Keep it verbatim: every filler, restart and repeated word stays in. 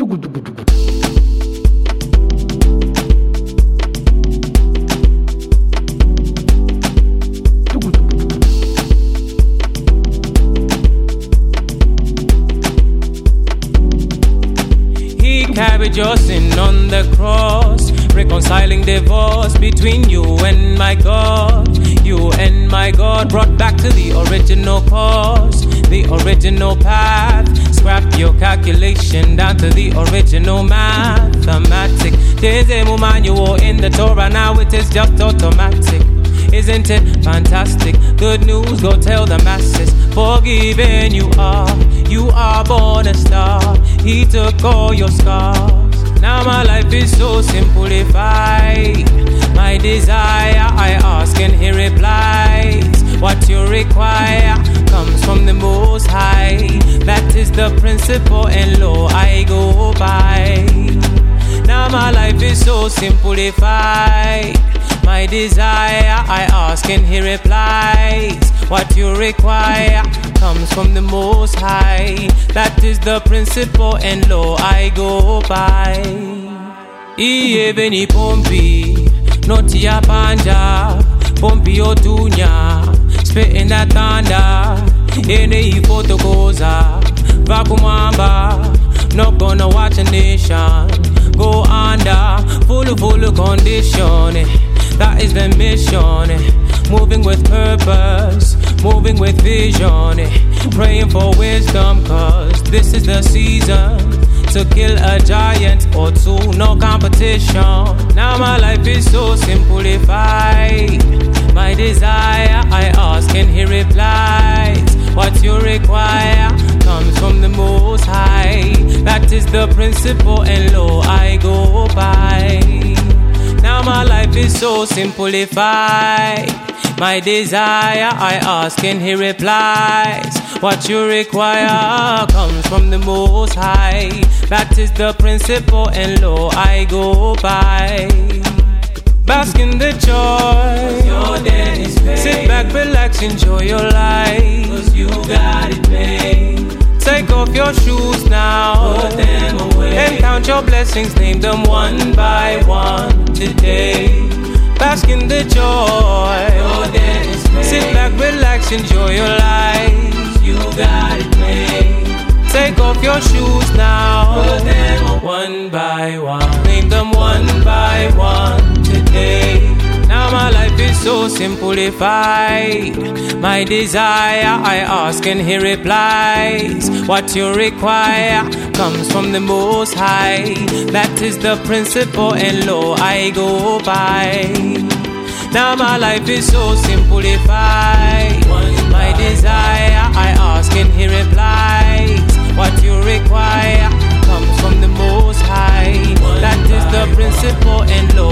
He carried your sin on the cross, reconciling divorce between you and my God. You and my God brought back to the original cause, the original path. Scrap your calculation down to the original mathematic. There's a manual in the Torah, now it is just automatic. Isn't it fantastic? Good news, go tell the masses. Forgiven you are, you are born a star. He took all your scars. Now my life is so simplified. My desire, I ask and he replies. What you require comes from the Most High. That is the principle and law I go by. Now my life is so simplified. My desire, I ask and he replies. What you require comes from the Most High. That is the principle and law I go by. Iye veni pompi, noti ya panja, pompi otunya, spitting that thunder. Ene ifotokoza, vakumamba, not gonna watch a nation go under, full full condition. That is the mission, moving with purpose, moving with vision, praying for wisdom, cause this is the season to kill a giant or two, no competition. Now my life is so simplified. My desire, I ask and he replies. What you require comes from the Most High. That is the principle and law I go by. Now my life is so simplified. My desire, I ask and he replies. What you require comes from the Most High. That is the principle and law I go by. Bask in the joy, your debt is paid. Sit back, relax, enjoy your life, cause you got it made. Take off your shoes now, put them away, and count your blessings, name them one by one today. Bask in the joy, your debt is paid. Sit back, relax, enjoy your life, cause you got it made. Take off your shoes now, put them away, one by one, name them one by one today. Now my life is so simplified. My desire, I ask and he replies. What you require comes from the Most High. That is the principle and law I go by. Now my life is so simplified. My desire, I ask and he replies. What you require comes from the Most High. That is the principle and law